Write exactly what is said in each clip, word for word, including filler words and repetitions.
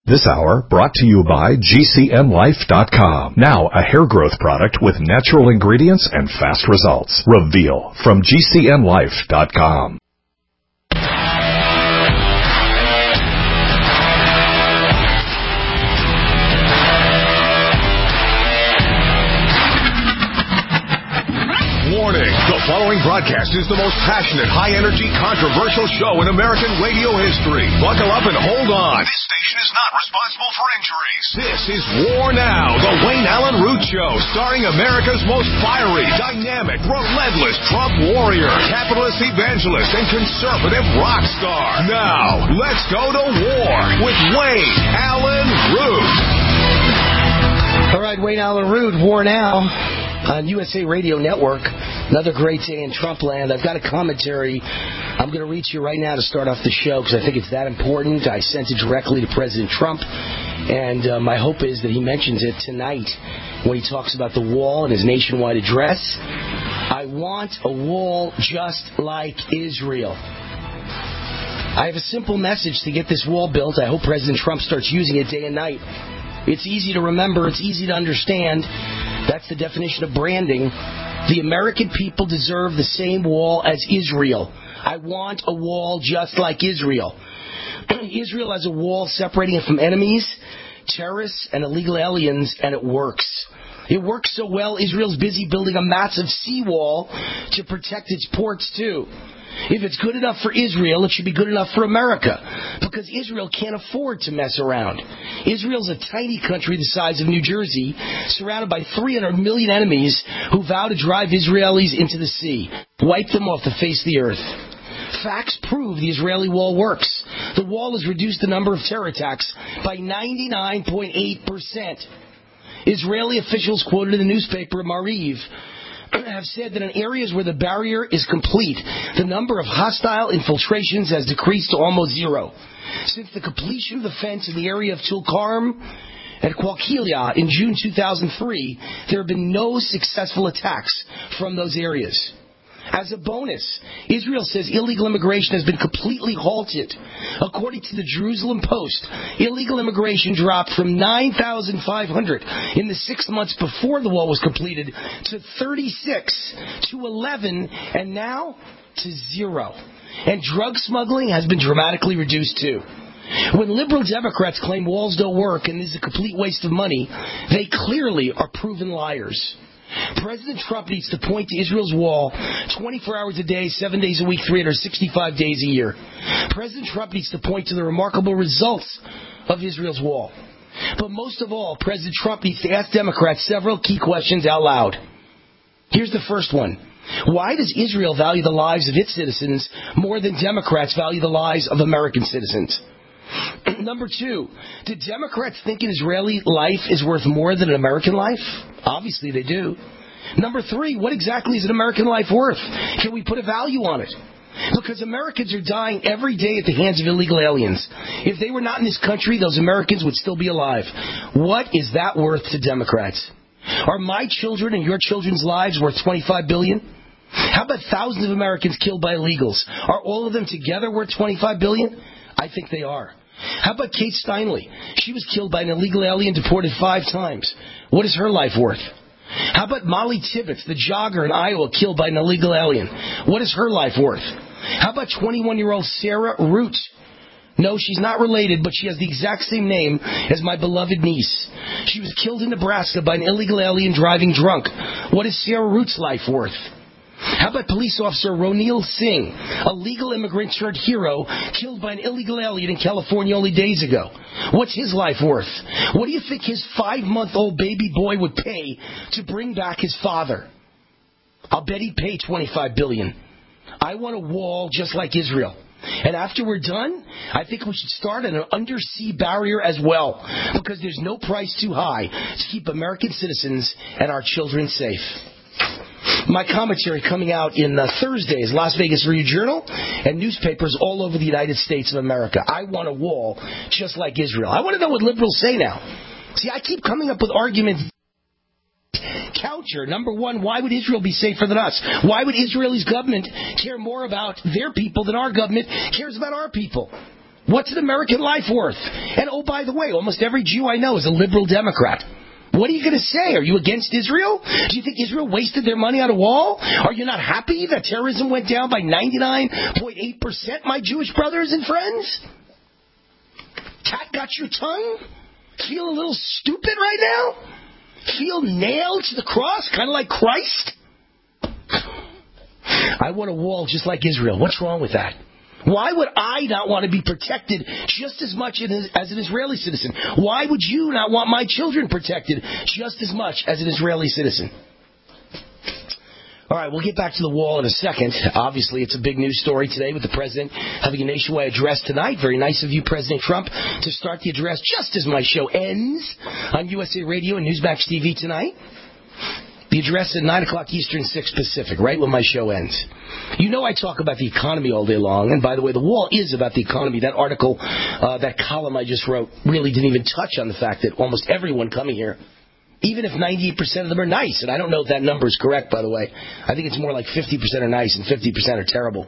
This hour brought to you by G C N Life dot com. Now a hair growth product with natural ingredients and fast results. Reveal from G C N Life dot com. Warning, the following broadcast is the most passionate, high-energy, controversial show in American radio history. Buckle up and hold on. This station is not responsible for injuries. This is War Now, the Wayne Allen Root Show, starring America's most fiery, dynamic, relentless Trump warrior, capitalist evangelist, and conservative rock star. Now, let's go to war with Wayne Allen Root. All right, Wayne Allen Root, War Now on U S A Radio Network. Another great day in Trump land. I've got a commentary I'm going to read to you right now to start off the show because I think it's that important. I sent it directly to President Trump, and uh, my hope is that he mentions it tonight when he talks about the wall in his nationwide address. I want a wall just like Israel. I have a simple message to get this wall built. I hope President Trump starts using it day and night. It's easy to remember. It's easy to understand. That's the definition of branding. The American people deserve the same wall as Israel. I want a wall just like Israel. Israel has a wall separating it from enemies, terrorists, and illegal aliens, and it works. It works so well, Israel's busy building a massive seawall to protect its ports, too. If it's good enough for Israel, it should be good enough for America, because Israel can't afford to mess around. Israel's a tiny country the size of New Jersey, surrounded by three hundred million enemies who vow to drive Israelis into the sea, wipe them off the face of the earth. Facts prove the Israeli wall works. The wall has reduced the number of terror attacks by ninety-nine point eight percent. Israeli officials quoted in the newspaper Mariv have said that in areas where the barrier is complete, the number of hostile infiltrations has decreased to almost zero. Since the completion of the fence in the area of Tulkarm at Qalqilia in June two thousand three, there have been no successful attacks from those areas. As a bonus, Israel says illegal immigration has been completely halted. According to the Jerusalem Post, illegal immigration dropped from nine thousand five hundred in the six months before the wall was completed to thirty-six to eleven and now to zero. And drug smuggling has been dramatically reduced too. When liberal Democrats claim walls don't work and this is a complete waste of money, they clearly are proven liars. President Trump needs to point to Israel's wall twenty-four hours a day, seven days a week, three hundred sixty-five days a year. President Trump needs to point to the remarkable results of Israel's wall. But most of all, President Trump needs to ask Democrats several key questions out loud. Here's the first one. Why does Israel value the lives of its citizens more than Democrats value the lives of American citizens? Number two, do Democrats think an Israeli life is worth more than an American life? Obviously they do. Number three, what exactly is an American life worth? Can we put a value on it? Because Americans are dying every day at the hands of illegal aliens. If they were not in this country, those Americans would still be alive. What is that worth to Democrats? Are my children and your children's lives worth twenty-five billion dollars? How about thousands of Americans killed by illegals? Are all of them together worth twenty-five billion dollars? I think they are. How about Kate Steinle? She was killed by an illegal alien, deported five times. What is her life worth? How about Molly Tibbetts, the jogger in Iowa, killed by an illegal alien? What is her life worth? How about twenty-one-year-old Sarah Root? No, she's not related, but she has the exact same name as my beloved niece. She was killed in Nebraska by an illegal alien driving drunk. What is Sarah Root's life worth? How about police officer Ronil Singh, a legal immigrant turned hero, killed by an illegal alien in California only days ago? What's his life worth? What do you think his five-month-old baby boy would pay to bring back his father? I'll bet he'd pay twenty-five billion dollars. I want a wall just like Israel. And after we're done, I think we should start an undersea barrier as well, because there's no price too high to keep American citizens and our children safe. My commentary coming out in uh, Thursday's Las Vegas Review-Journal and newspapers all over the United States of America. I want a wall just like Israel. I want to know what liberals say now. See, I keep coming up with arguments. Counter. Number one, why would Israel be safer than us? Why would Israel's government care more about their people than our government cares about our people? What's an American life worth? And oh, by the way, almost every Jew I know is a liberal Democrat. What are you going to say? Are you against Israel? Do you think Israel wasted their money on a wall? Are you not happy that terrorism went down by ninety-nine point eight percent, my Jewish brothers and friends? Cat got your tongue? Feel a little stupid right now? Feel nailed to the cross, kind of like Christ? I want a wall just like Israel. What's wrong with that? Why would I not want to be protected just as much as an Israeli citizen? Why would you not want my children protected just as much as an Israeli citizen? All right, we'll get back to the wall in a second. Obviously, it's a big news story today with the president having a nationwide address tonight. Very nice of you, President Trump, to start the address just as my show ends on U S A Radio and Newsmax T V tonight. The address at nine o'clock Eastern, six Pacific, right when my show ends. You know I talk about the economy all day long. And by the way, the wall is about the economy. That article, uh, that column I just wrote, really didn't even touch on the fact that almost everyone coming here, even if ninety-eight percent of them are nice, and I don't know if that number is correct, by the way. I think it's more like fifty percent are nice and fifty percent are terrible.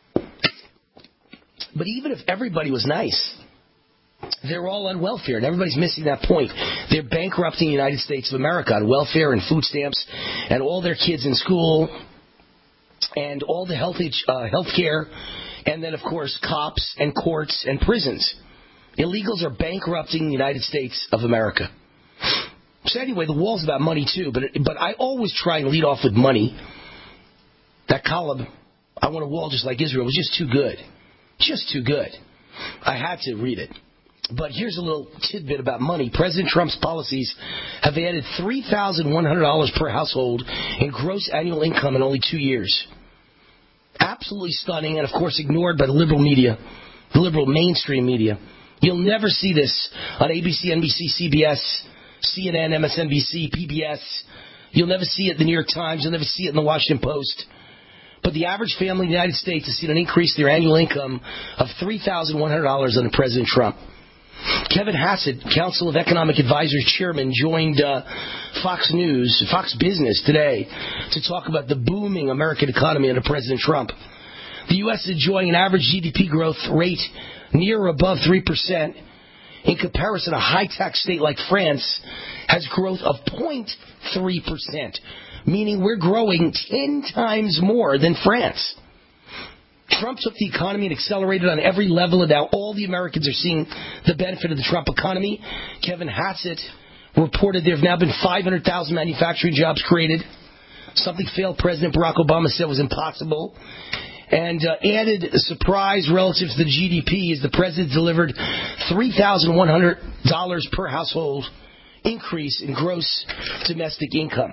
But even if everybody was nice, they're all on welfare, and everybody's missing that point. They're bankrupting the United States of America on welfare and food stamps and all their kids in school and all the health uh, health care, and then, of course, cops and courts and prisons. Illegals are bankrupting the United States of America. So anyway, the wall's about money, too, but but I always try and lead off with money. That column, I want a wall just like Israel, was just too good. Just too good. I had to read it. But here's a little tidbit about money. President Trump's policies have added three thousand one hundred dollars per household in gross annual income in only two years. Absolutely stunning, and of course ignored by the liberal media, the liberal mainstream media. You'll never see this on A B C, N B C, C B S, C N N, M S N B C, P B S. You'll never see it in the New York Times. You'll never see it in the Washington Post. But the average family in the United States has seen an increase in their annual income of three thousand one hundred dollars under President Trump. Kevin Hassett, Council of Economic Advisors chairman, joined uh, Fox News, Fox Business today to talk about the booming American economy under President Trump. The U S is enjoying an average G D P growth rate near or above three percent. In comparison, a high-tax state like France has growth of zero point three percent, meaning we're growing ten times more than France. Trump took the economy and accelerated on every level, and now all the Americans are seeing the benefit of the Trump economy. Kevin Hassett reported there have now been five hundred thousand manufacturing jobs created, something failed President Barack Obama said was impossible. And uh, added a surprise relative to the G D P is the president delivered three thousand one hundred dollars per household increase in gross domestic income.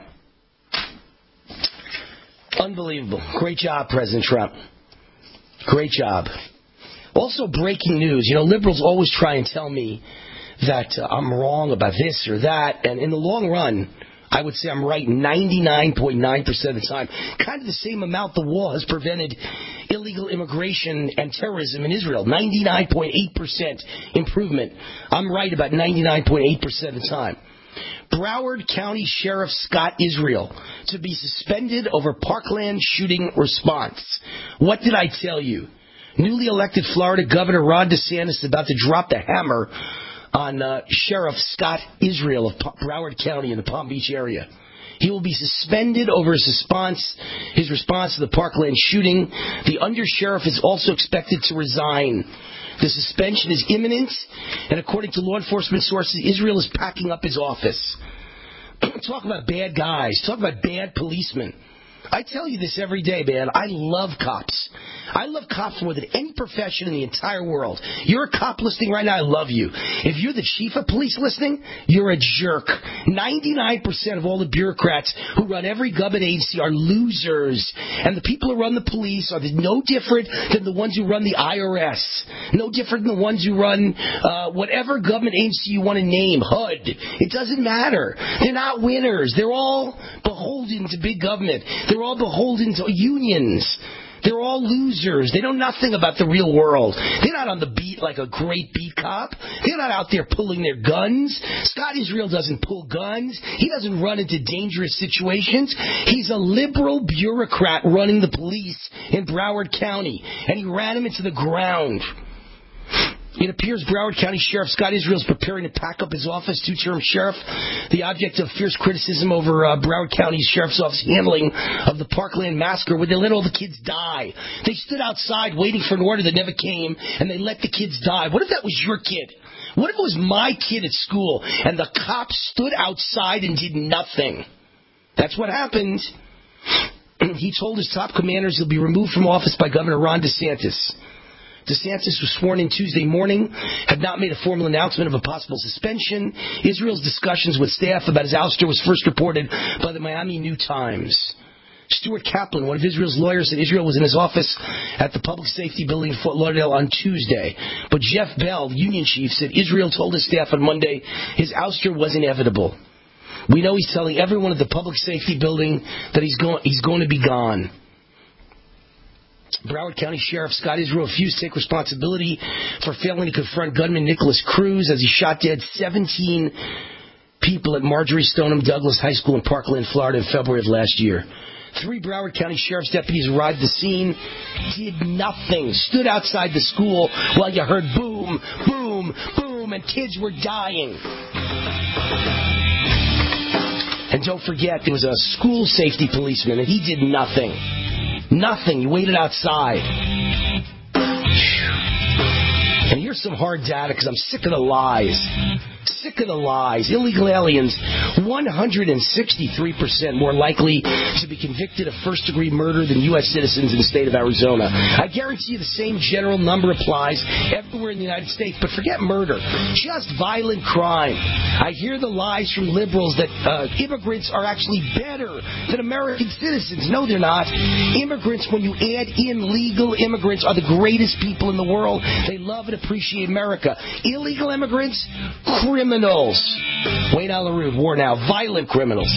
Unbelievable. Great job, President Trump. Great job. Also, breaking news. You know, liberals always try and tell me that uh, I'm wrong about this or that. And in the long run, I would say I'm right ninety-nine point nine percent of the time. Kind of the same amount the wall has prevented illegal immigration and terrorism in Israel. ninety-nine point eight percent improvement. I'm right about ninety-nine point eight percent of the time. Broward County Sheriff Scott Israel to be suspended over Parkland shooting response. What did I tell you? Newly elected Florida Governor Ron DeSantis is about to drop the hammer on uh, Sheriff Scott Israel of pa- Broward County in the Palm Beach area. He will be suspended over his response, his response to the Parkland shooting. The undersheriff is also expected to resign. The suspension is imminent, and according to law enforcement sources, Israel is packing up his office. Talk about bad guys. Talk about bad policemen. I tell you this every day, man. I love cops. I love cops more than any profession in the entire world. You're a cop listening right now, I love you. If you're the chief of police listening, you're a jerk. ninety-nine percent of all the bureaucrats who run every government agency are losers. And the people who run the police are no different than the ones who run the I R S. No different than the ones who run uh, whatever government agency you want to name, H U D. It doesn't matter. They're not winners. They're all beholden to big government. They're all beholden to unions. They're all losers. They know nothing about the real world. They're not on the beat like a great beat cop. They're not out there pulling their guns. Scott Israel doesn't pull guns. He doesn't run into dangerous situations. He's a liberal bureaucrat running the police in Broward County, and he ran him into the ground. It appears Broward County Sheriff Scott Israel is preparing to pack up his office, two-term sheriff, the object of fierce criticism over uh, Broward County Sheriff's Office handling of the Parkland massacre, where they let all the kids die. They stood outside waiting for an order that never came, and they let the kids die. What if that was your kid? What if it was my kid at school, and the cops stood outside and did nothing? That's what happened. He told his top commanders he'll be removed from office by Governor Ron DeSantis. DeSantis was sworn in Tuesday morning, had not made a formal announcement of a possible suspension. Israel's discussions with staff about his ouster was first reported by the Miami New Times. Stuart Kaplan, one of Israel's lawyers, said Israel was in his office at the Public Safety Building in Fort Lauderdale on Tuesday. But Jeff Bell, union chief, said Israel told his staff on Monday his ouster was inevitable. We know he's telling everyone at the Public Safety Building that he's going, he's going to be gone. Broward County Sheriff Scott Israel refused to take responsibility for failing to confront gunman Nicholas Cruz as he shot dead seventeen people at Marjorie Stoneham Douglas High School in Parkland, Florida in February of last year. Three Broward County Sheriff's deputies arrived at the scene, did nothing, stood outside the school while you heard boom, boom, boom, and kids were dying. And don't forget, there was a school safety policeman, and he did nothing. Nothing. He waited outside. And here's some hard data, because I'm sick of the lies. Sick of the lies. Illegal aliens, one hundred sixty-three percent more likely to be convicted of first-degree murder than U S citizens in the state of Arizona. I guarantee you the same general number applies everywhere in the United States, but forget murder. Just violent crime. I hear the lies from liberals that uh, immigrants are actually better than American citizens. No, they're not. Immigrants, when you add in legal immigrants, are the greatest people in the world. They love and appreciate America. Illegal immigrants, criminals. Wayne Allyn Root, War Now, violent criminals.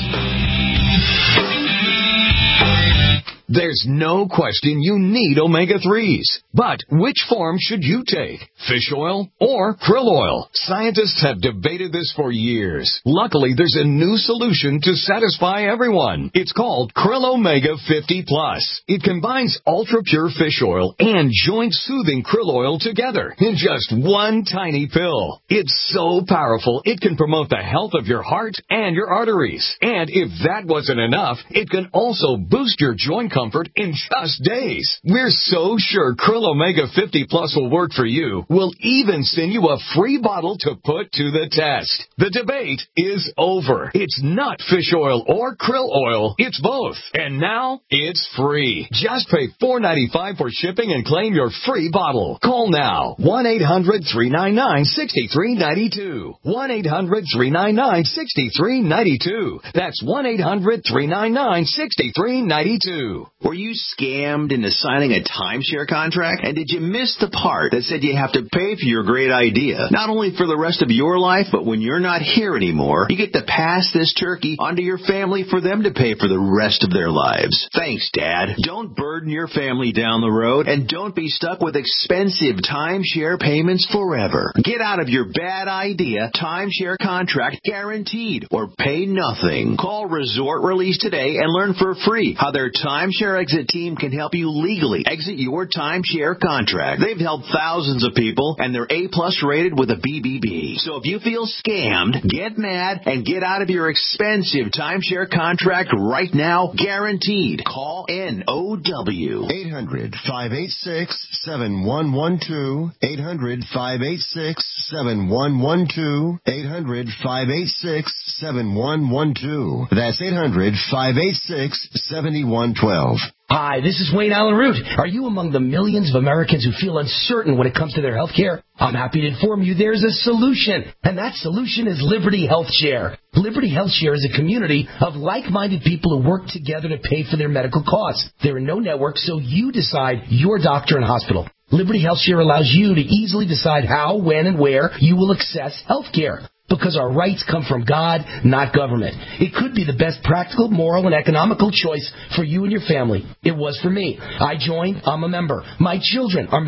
There's no question you need omega threes. But which form should you take? Fish oil or krill oil? Scientists have debated this for years. Luckily, there's a new solution to satisfy everyone. It's called Krill Omega fifty plus. It combines ultra-pure fish oil and joint-soothing krill oil together in just one tiny pill. It's so powerful, it can promote the health of your heart and your arteries. And if that wasn't enough, it can also boost your joint comfort in just days. We're so sure Krill Omega fifty plus will work for you. We'll even send you a free bottle to put to the test. The debate is over. It's not fish oil or krill oil. It's both. And now it's free. Just pay four dollars and ninety-five cents for shipping and claim your free bottle. Call now. one eight hundred three nine nine six three nine two. one eight hundred three nine nine six three nine two. That's one eight hundred three nine nine six three nine two. Were you scammed into signing a timeshare contract? And did you miss the part that said you have to pay for your great idea? Not only for the rest of your life, but when you're not here anymore, you get to pass this turkey onto your family for them to pay for the rest of their lives. Thanks, Dad. Don't burden your family down the road, and don't be stuck with expensive timeshare payments forever. Get out of your bad idea timeshare contract guaranteed, or pay nothing. Call Resort Release today and learn for free how their timeshare exit team can help you legally exit your timeshare contract. They've helped thousands of people, and they're A-plus rated with a B B B. So if you feel scammed, get mad and get out of your expensive timeshare contract right now, guaranteed. Call N O W. eight hundred five eight six seven one one two. eight hundred five eight six seven one one two. eight hundred five eight six seven one one two. That's eight hundred five eight six seven one one two. Hi, this is Wayne Allyn Root. Are you among the millions of Americans who feel uncertain when it comes to their health care? I'm happy to inform you there's a solution, and that solution is Liberty Health Share. Liberty Health Share is a community of like-minded people who work together to pay for their medical costs. There are no networks, so you decide your doctor and hospital. Liberty Health Share allows you to easily decide how, when, and where you will access health care. Because our rights come from God, not government. It could be the best practical, moral, and economical choice for you and your family. It was for me. I joined. I'm a member. My children are members.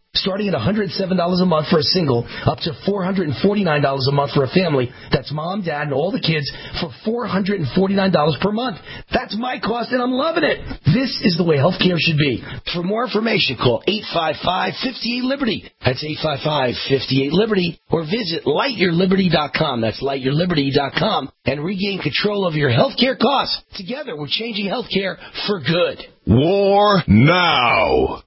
Starting at one hundred seven dollars a month for a single, up to four hundred forty-nine dollars a month for a family. That's mom, dad, and all the kids for four hundred forty-nine dollars per month. That's my cost, and I'm loving it. This is the way healthcare should be. For more information, call eight five five, five eight, Liberty. That's eight five five, five eight, Liberty. Or visit light your liberty dot com. That's light your liberty dot com. And regain control of your healthcare costs. Together, we're changing healthcare for good. War now.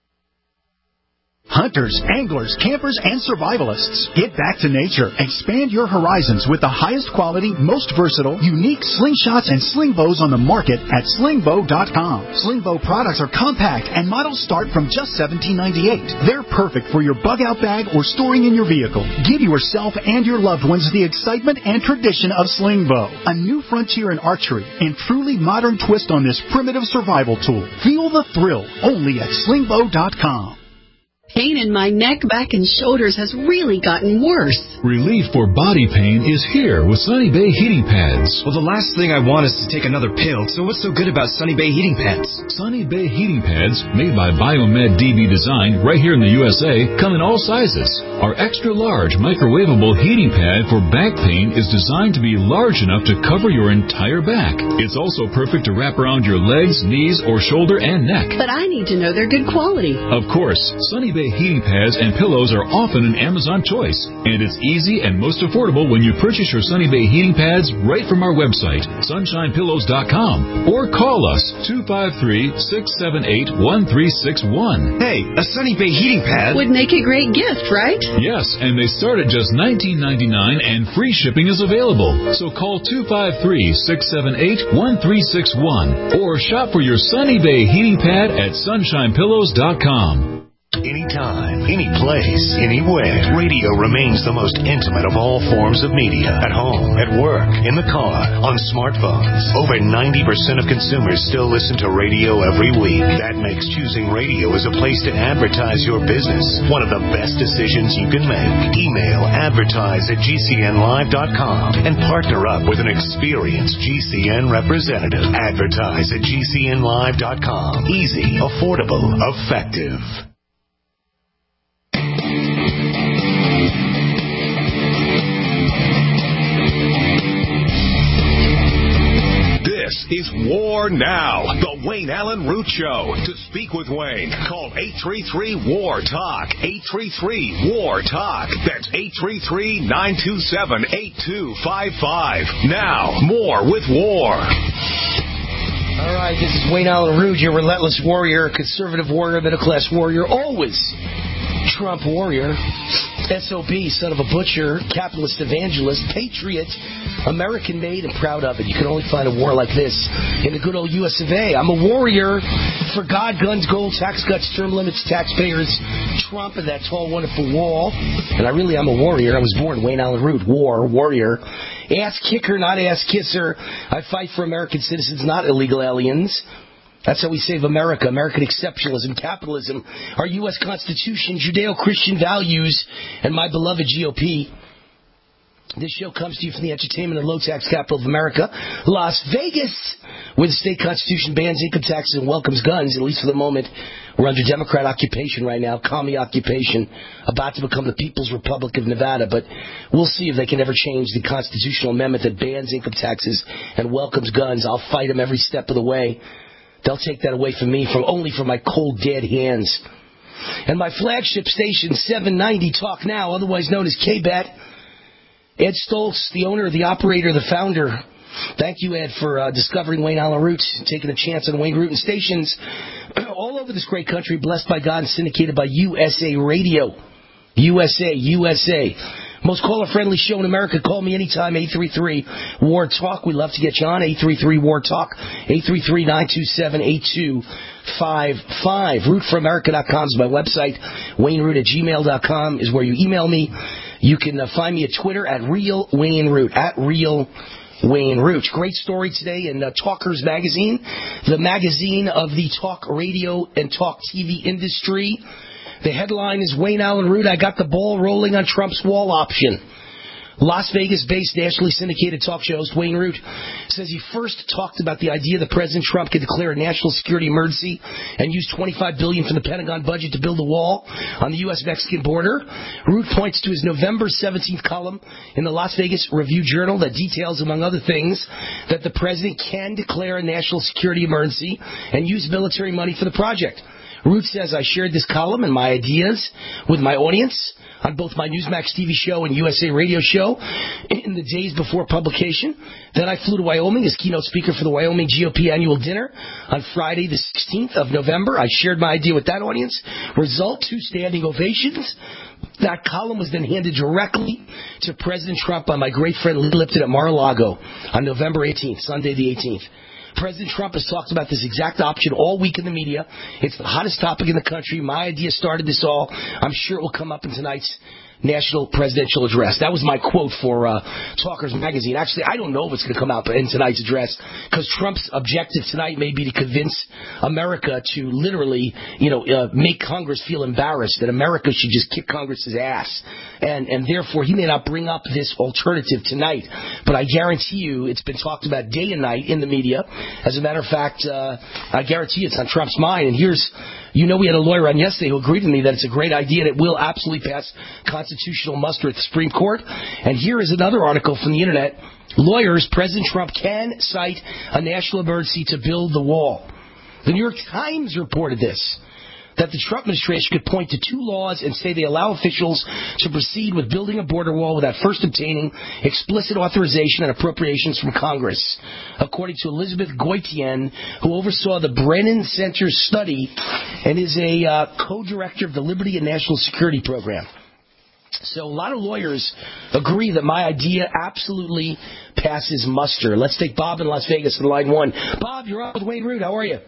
Hunters, anglers, campers, and survivalists, get back to nature. Expand your horizons with the highest quality, most versatile, unique slingshots and sling bows on the market at sling bow dot com. Sling bow products are compact and models start from just seventeen ninety-eight. They're perfect for your bug-out bag or storing in your vehicle. Give yourself and your loved ones the excitement and tradition of sling bow, a new frontier in archery and truly modern twist on this primitive survival tool. Feel the thrill only at sling bow dot com. Pain in my neck, back, and shoulders has really gotten worse. Relief for body pain is here with Sunny Bay Heating Pads. Well, the last thing I want is to take another pill, so what's so good about Sunny Bay Heating Pads? Sunny Bay Heating Pads, made by Biomed D B Design right here in the U S A, come in all sizes. Our extra-large microwavable heating pad for back pain is designed to be large enough to cover your entire back. It's also perfect to wrap around your legs, knees, or shoulder and neck. But I need to know they're good quality. Of course, Sunny Bay heating pads and pillows are often an Amazon choice, and it's easy and most affordable when you purchase your Sunny Bay heating pads right from our website, sunshine pillows dot com, or call us two five three, six seven eight, one three six one. Hey, a Sunny Bay heating pad would make a great gift, right? Yes, and they start at just nineteen ninety-nine, and free shipping is available. So call two five three, six seven eight, one three six one or shop for your Sunny Bay heating pad at sunshine pillows dot com. Anytime, any place, anywhere. Radio remains the most intimate of all forms of media. At home, at work, in the car, on smartphones. Over ninety percent of consumers still listen to radio every week. That makes choosing radio as a place to advertise your business one of the best decisions you can make. Email advertise at G C N live dot com and partner up with an experienced G C N representative. Advertise at G C N live dot com. Easy, affordable, effective. This is War Now, the Wayne Allen Root Show. To speak with Wayne, call eight three three, W A R, TALK, eight three three, W A R, TALK. That's eight three three, nine two seven, eight two five five. Now, more with War. All right, this is Wayne Allen Root, your relentless warrior, conservative warrior, middle-class warrior, always Trump warrior, S O B, son of a butcher, capitalist evangelist, patriot, American-made and proud of it. You can only find a war like this in the good old U S of A. I'm a warrior for God, guns, gold, tax cuts, term limits, taxpayers, Trump, and that tall, wonderful wall. And I really am a warrior. I was born Wayne Allen Root, war, warrior. Ass kicker, not ass kisser. I fight for American citizens, not illegal aliens. That's how we save America. American exceptionalism, capitalism, our U S Constitution, Judeo-Christian values, and my beloved G O P. This show comes to you from the entertainment and low-tax capital of America, Las Vegas, where the state constitution bans income taxes and welcomes guns, at least for the moment. We're under Democrat occupation right now, commie occupation, about to become the People's Republic of Nevada. But we'll see if they can ever change the constitutional amendment that bans income taxes and welcomes guns. I'll fight them every step of the way. They'll take that away from me, from only from my cold, dead hands. And my flagship station, seven ninety Talk Now, otherwise known as K-Bet. Ed Stoltz, the owner, the operator, the founder. Thank you, Ed, for uh, discovering Wayne Allen Root, taking a chance on Wayne Root and stations all over this great country, blessed by God and syndicated by U S A Radio. U S A, U S A. Most caller-friendly show in America. Call me anytime, eight three three, W A R, TALK. We'd love to get you on, eight three three, W A R, TALK, eight three three, nine two seven, eight two five five. root for america dot com is my website. Wayne Root at gmail dot com is where you email me. You can uh, find me at Twitter at Real Wayne Root, at Real Wayne Root. Great story today in uh, Talkers Magazine, the magazine of the talk radio and talk T V industry. The headline is Wayne Allen Root, I got the ball rolling on Trump's wall option. Las Vegas-based, nationally syndicated talk show host Wayne Root says he first talked about the idea that President Trump could declare a national security emergency and use twenty-five billion dollars from the Pentagon budget to build a wall on the U S Mexican border. Root points to his November seventeenth column in the Las Vegas Review-Journal that details, among other things, that the president can declare a national security emergency and use military money for the project. Root says, I shared this column and my ideas with my audience on both my Newsmax T V show and U S A radio show in the days before publication. Then I flew to Wyoming as keynote speaker for the Wyoming G O P annual dinner on Friday the sixteenth of November. I shared my idea with that audience. Result, two standing ovations. That column was then handed directly to President Trump by my great friend Lee Lipton at Mar-a-Lago on November eighteenth, Sunday the eighteenth. President Trump has talked about this exact option all week in the media. It's the hottest topic in the country. My idea started this all. I'm sure it will come up in tonight's national presidential address. That was my quote for uh, Talkers Magazine. Actually, I don't know if it's going to come out in tonight's address because Trump's objective tonight may be to convince America to literally, you know, uh, make Congress feel embarrassed, that America should just kick Congress's ass. And, and therefore, he may not bring up this alternative tonight. But I guarantee you it's been talked about day and night in the media. As a matter of fact, uh, I guarantee it's on Trump's mind. And here's, you know, we had a lawyer on yesterday who agreed with me that it's a great idea and it will absolutely pass constitutional muster at the Supreme Court. And here is another article from the Internet. Lawyers, President Trump can cite a national emergency to build the wall. The New York Times reported this, that the Trump administration could point to two laws and say they allow officials to proceed with building a border wall without first obtaining explicit authorization and appropriations from Congress. According to Elizabeth Goitian, who oversaw the Brennan Center study and is a uh, co-director of the Liberty and National Security Program. So a lot of lawyers agree that my idea absolutely passes muster. Let's take Bob in Las Vegas in line one. Bob, you're on with Wayne Root. How are you?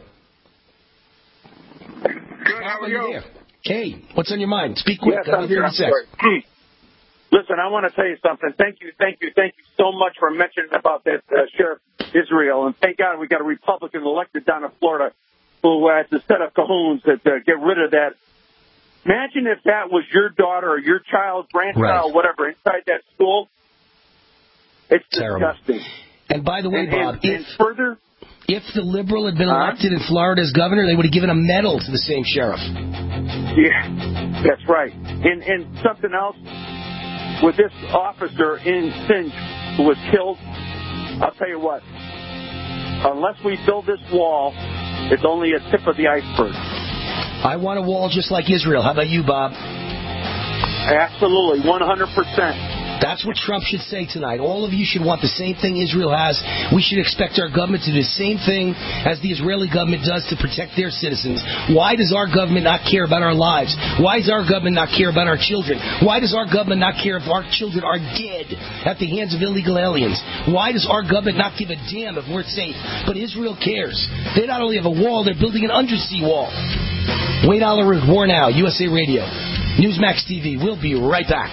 Good, how are you? Hey, what's on your mind? Speak quick. Yes, I'm here. Listen, I want to tell you something. Thank you, thank you, thank you so much for mentioning about that uh, Sheriff Israel. And thank God we got a Republican elected down in Florida who has to set up cajoons that uh, get rid of that. Imagine if that was your daughter or your child, grandchild, right, whatever, inside that school. It's terrible. Disgusting. And by the way, and, Bob, and, if, and further, if the liberal had been elected uh, in Florida as governor, they would have given a medal to the same sheriff. Yeah, that's right. And and something else, with this officer in Singe who was killed, I'll tell you what, unless we build this wall, it's only a tip of the iceberg. I want a wall just like Israel. How about you, Bob? Absolutely, one hundred percent. That's what Trump should say tonight. All of you should want the same thing Israel has. We should expect our government to do the same thing as the Israeli government does to protect their citizens. Why does our government not care about our lives? Why does our government not care about our children? Why does our government not care if our children are dead at the hands of illegal aliens? Why does our government not give a damn if we're safe? But Israel cares. They not only have a wall, they're building an undersea wall. Wayne Allyn, War Now, U S A Radio, Newsmax T V. We'll be right back.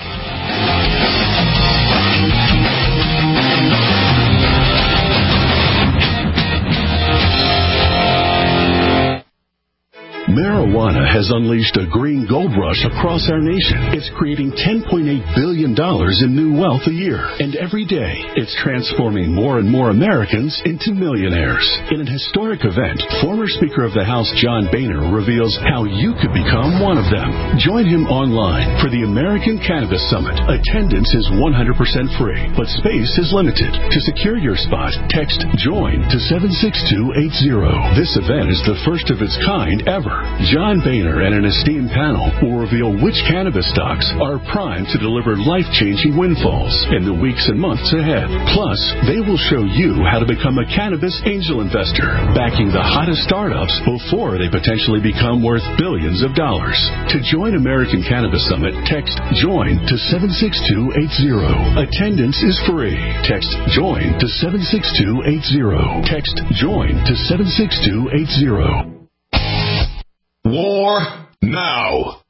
Marijuana has unleashed a green gold rush across our nation. It's creating ten point eight billion dollars in new wealth a year. And every day, it's transforming more and more Americans into millionaires. In an historic event, former Speaker of the House John Boehner reveals how you could become one of them. Join him online for the American Cannabis Summit. Attendance is one hundred percent free, but space is limited. To secure your spot, text JOIN to seven six two eight zero. This event is the first of its kind ever. John Boehner and an esteemed panel will reveal which cannabis stocks are primed to deliver life-changing windfalls in the weeks and months ahead. Plus, they will show you how to become a cannabis angel investor, backing the hottest startups before they potentially become worth billions of dollars. To join American Cannabis Summit, text JOIN to seven six two eight zero. Attendance is free. Text JOIN to seven six two eight zero. Text JOIN to seven six two eight zero. War now.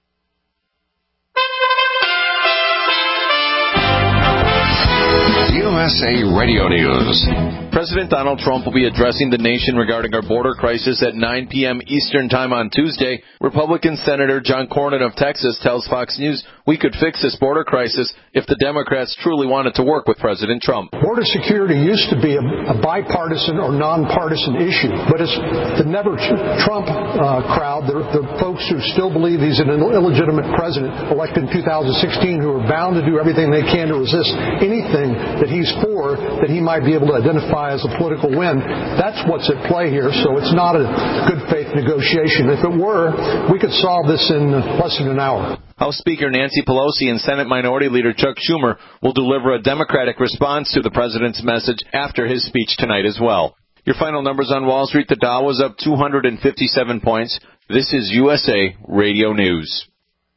U S A Radio News. President Donald Trump will be addressing the nation regarding our border crisis at nine p.m. Eastern Time on Tuesday. Republican Senator John Cornyn of Texas tells Fox News we could fix this border crisis if the Democrats truly wanted to work with President Trump. Border security used to be a, a bipartisan or nonpartisan issue, but it's the never Trump uh, crowd, the, the folks who still believe he's an illegitimate president elected in two thousand sixteen, who are bound to do everything they can to resist anything that he's for that he might be able to identify as a political win. That's what's at play here, so it's not a good faith negotiation. If it were, we could solve this in less than an hour. House Speaker Nancy Pelosi and Senate Minority Leader Chuck Schumer will deliver a Democratic response to the president's message after his speech tonight as well. Your final numbers on Wall Street, the Dow was up two hundred fifty-seven points. This is U S A Radio News.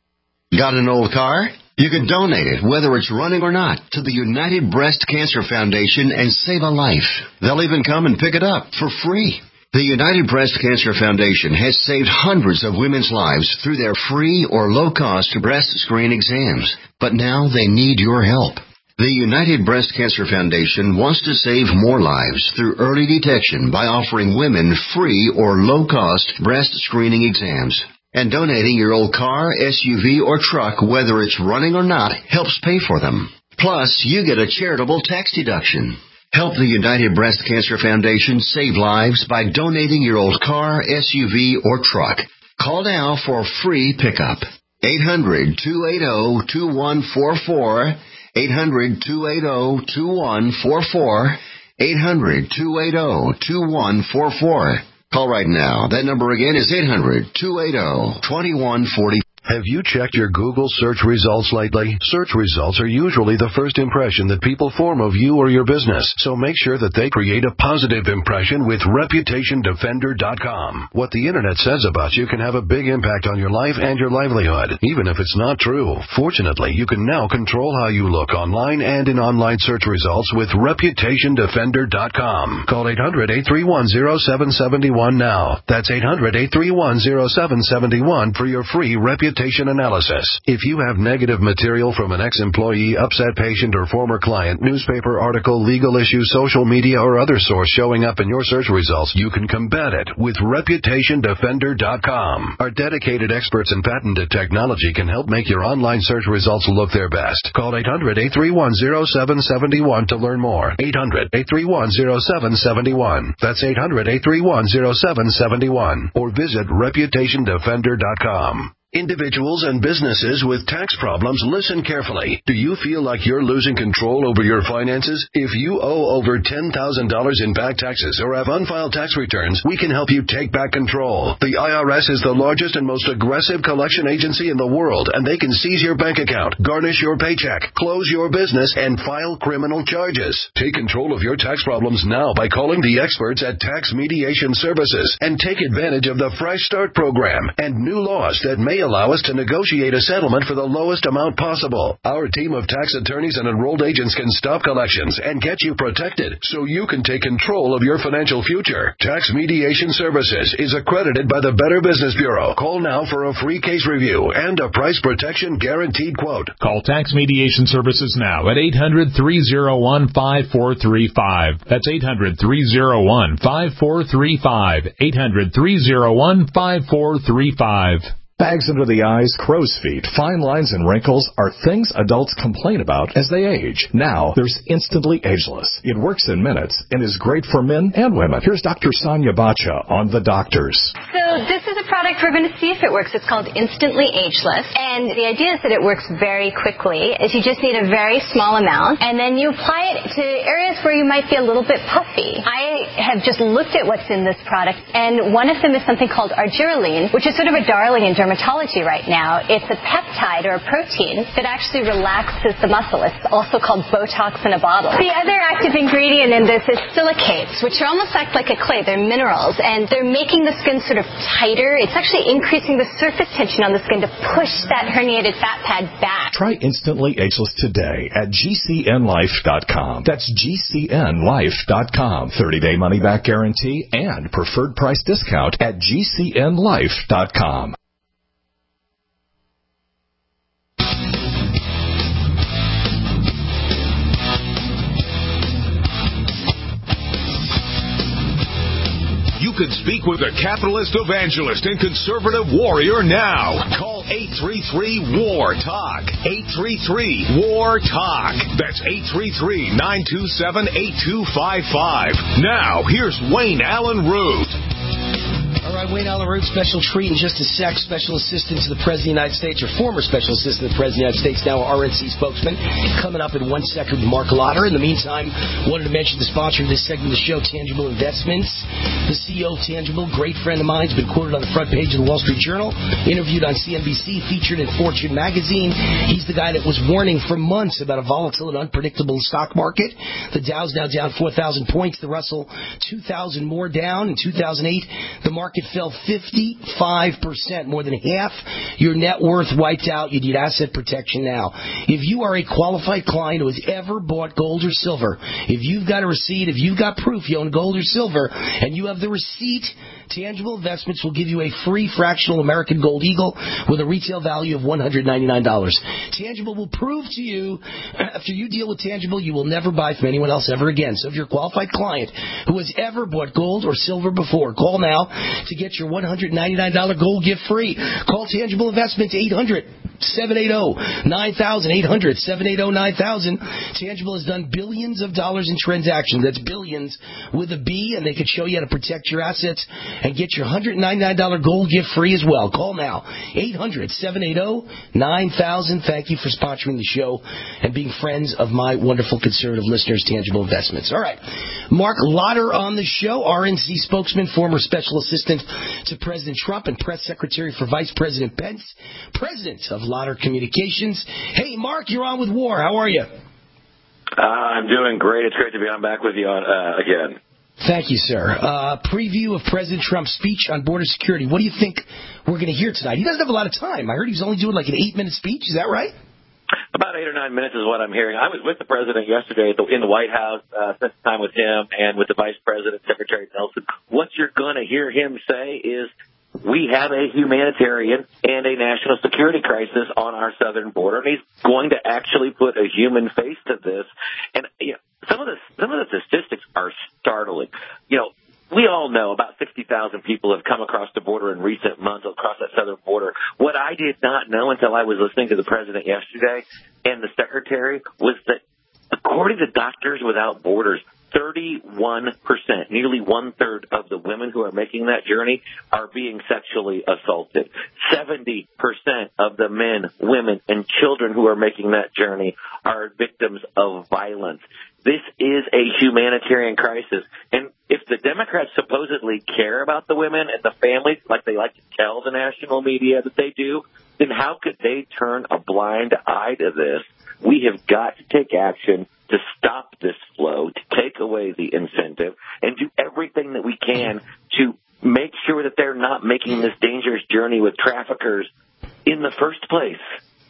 Got an old car? You can donate it, whether it's running or not, to the United Breast Cancer Foundation and save a life. They'll even come and pick it up for free. The United Breast Cancer Foundation has saved hundreds of women's lives through their free or low-cost breast screen exams. But now they need your help. The United Breast Cancer Foundation wants to save more lives through early detection by offering women free or low-cost breast screening exams. And donating your old car, S U V, or truck, whether it's running or not, helps pay for them. Plus, you get a charitable tax deduction. Help the United Breast Cancer Foundation save lives by donating your old car, S U V, or truck. Call now for free pickup. eight hundred, two eighty, two one four four. eight hundred, two eighty, two one four four. eight hundred, two eighty, two one four four. Call right now. That number again is eight hundred, two eighty, two one four four. Have you checked your Google search results lately? Search results are usually the first impression that people form of you or your business, so make sure that they create a positive impression with Reputation Defender dot com. What the Internet says about you can have a big impact on your life and your livelihood, even if it's not true. Fortunately, you can now control how you look online and in online search results with Reputation Defender dot com. Call eight hundred, eight three one, zero seven seven one now. That's eight hundred, eight three one, zero seven seven one for your free Reputation analysis. If you have negative material from an ex-employee, upset patient, or former client, newspaper article, legal issue, social media, or other source showing up in your search results, you can combat it with Reputation Defender dot com. Our dedicated experts in patented technology can help make your online search results look their best. Call eight hundred, eight three one, zero seven seven one to learn more. eight hundred, eight three one, zero seven seven one. That's eight hundred, eight three one, zero seven seven one. Or visit Reputation Defender dot com. Individuals and businesses with tax problems, listen carefully. Do you feel like you're losing control over your finances? If you owe over ten thousand dollars in back taxes or have unfiled tax returns, we can help you take back control. The I R S is the largest and most aggressive collection agency in the world, and they can seize your bank account, garnish your paycheck, close your business, and file criminal charges. Take control of your tax problems now by calling the experts at Tax Mediation Services and take advantage of the Fresh Start program and new laws that may allow us to negotiate a settlement for the lowest amount possible. Our team of tax attorneys and enrolled agents can stop collections and get you protected so you can take control of your financial future. Tax Mediation Services is accredited by the Better Business Bureau. Call now for a free case review and a price protection guaranteed quote. Call Tax Mediation Services now at eight hundred, three oh one, five four three five. That's eight hundred, three oh one, five four three five. eight hundred, three oh one, five four three five. Bags under the eyes, crow's feet, fine lines, and wrinkles are things adults complain about as they age. Now, there's Instantly Ageless. It works in minutes and is great for men and women. Here's Doctor Sonia Bacha on The Doctors. So this is a product we're going to see if it works. It's called Instantly Ageless. And the idea is that it works very quickly. Is you just need a very small amount, and then you apply it to areas where you might be a little bit puffy. I have just looked at what's in this product, and one of them is something called argireline, which is sort of a darling in dermatology right now. It's a peptide or a protein that actually relaxes the muscle. It's also called Botox in a bottle. The other active ingredient in this is silicates, which are almost act like a clay. They're minerals, and they're making the skin sort of tighter. It's actually increasing the surface tension on the skin to push that herniated fat pad back. Try Instantly Ageless today at G C N life dot com. That's G C N life dot com. thirty-day money-back guarantee and preferred price discount at G C N life dot com. You can speak with a capitalist evangelist and conservative warrior now. Call eight three three, W A R, TALK. eight three three, W A R, TALK. That's eight three three, nine two seven, eight two five five. Now, here's Wayne Allen Root. All right, Wayne Allen Root, special treat in just a sec. Special assistant to the President of the United States, or former special assistant to the President of the United States, now R N C spokesman. Coming up in one second with Mark Lotter. In the meantime, wanted to mention the sponsor of this segment of the show, Tangible Investments. The C E O of Tangible, great friend of mine, has been quoted on the front page of the Wall Street Journal, interviewed on C N B C, featured in Fortune magazine. He's the guy that was warning for months about a volatile and unpredictable stock market. The Dow's now down four thousand points. The Russell, two thousand more down. In two thousand eight, the market fell fifty-five percent, more than half your net worth wiped out. You need asset protection now. If you are a qualified client who has ever bought gold or silver, if you've got a receipt, if you've got proof you own gold or silver, and you have the receipt, Tangible Investments will give you a free fractional American Gold Eagle with a retail value of one hundred ninety-nine dollars. Tangible will prove to you, after you deal with Tangible, you will never buy from anyone else ever again. So if you're a qualified client who has ever bought gold or silver before, call now to get your one hundred ninety-nine dollars gold gift free. Call Tangible Investments, eight hundred, seven eighty, nine thousand, eight hundred, seven eighty, nine thousand. Tangible has done billions of dollars in transactions. That's billions with a B, and they can show you how to protect your assets and get your one hundred ninety-nine dollars gold gift free as well. Call now, eight hundred, seven eighty, nine thousand. Thank you for sponsoring the show and being friends of my wonderful conservative listeners, Tangible Investments. All right, Mark Lotter on the show, R N C spokesman, former special assistant to President Trump and press secretary for Vice President Pence, president of Lotter Communications. Hey, Mark, you're on with W A R. How are you? Uh, I'm doing great. It's great to be on back with you on, uh, again. Thank you, sir. Uh, preview of President Trump's speech on border security. What do you think we're going to hear tonight? He doesn't have a lot of time. I heard he was only doing like an eight-minute speech. Is that right? About eight or nine minutes is what I'm hearing. I was with the president yesterday at the, in the White House, uh, spent time with him and with the vice president, Secretary Nelson. What you're going to hear him say is, we have a humanitarian and a national security crisis on our southern border, and he's going to actually put a human face to this. And you know, some of the some of the statistics are startling. You know, we all know about sixty thousand people have come across the border in recent months across that southern border. What I did not know until I was listening to the president yesterday and the secretary was that, according to Doctors Without Borders, thirty-one percent, nearly one-third of the women who are making that journey are being sexually assaulted. seventy percent of the men, women, and children who are making that journey are victims of violence. This is a humanitarian crisis. And if the Democrats supposedly care about the women and the families, like they like to tell the national media that they do, then how could they turn a blind eye to this? We have got to take action to stop this flow, to take away the incentive, and do everything that we can to make sure that they're not making this dangerous journey with traffickers in the first place.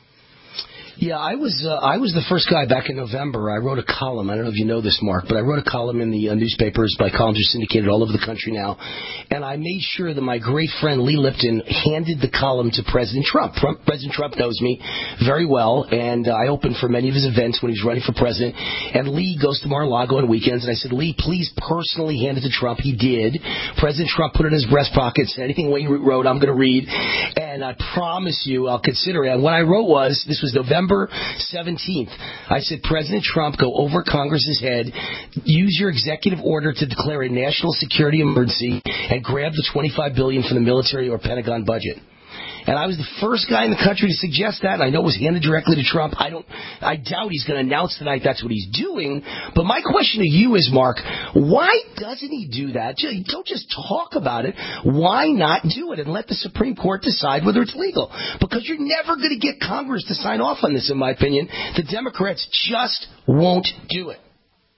Yeah, I was uh, I was the first guy back in November. I wrote a column. I don't know if you know this, Mark, but I wrote a column in the uh, newspapers by columns are syndicated all over the country now. And I made sure that my great friend Lee Lipton handed the column to President Trump. Trump President Trump knows me very well, and uh, I opened for many of his events when he was running for president. And Lee goes to Mar-a-Lago on weekends, and I said, Lee, please personally hand it to Trump. He did. President Trump put it in his breast pocket, said, anything Wayne wrote, I'm going to read. And I promise you I'll consider it. And what I wrote was, this was November seventeenth. I said, President Trump, go over Congress's head, use your executive order to declare a national security emergency, and grab the twenty-five billion dollars from the military or Pentagon budget. And I was the first guy in the country to suggest that. And I know it was handed directly to Trump. I don't. I doubt he's going to announce tonight that's what he's doing. But my question to you is, Mark, why doesn't he do that? Don't just talk about it. Why not do it and let the Supreme Court decide whether it's legal? Because you're never going to get Congress to sign off on this, in my opinion. The Democrats just won't do it.